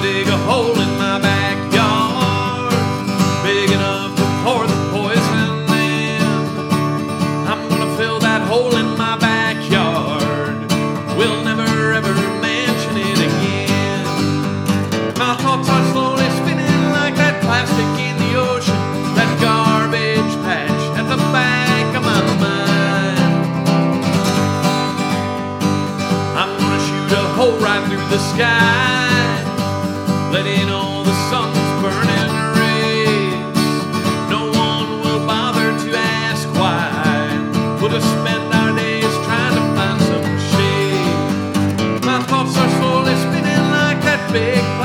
dig a hole in my backyard, big enough to pour the poison in. I'm gonna fill that hole in my backyard. We'll never ever mention it again. My thoughts are slowly spinning like that plastic in the ocean, that garbage patch at the back of my mind. I'm gonna shoot a hole right through the sky, letting all the sun's burning rays. No one will bother to ask why. We'll just spend our days trying to find some shade. My thoughts are slowly spinning like that big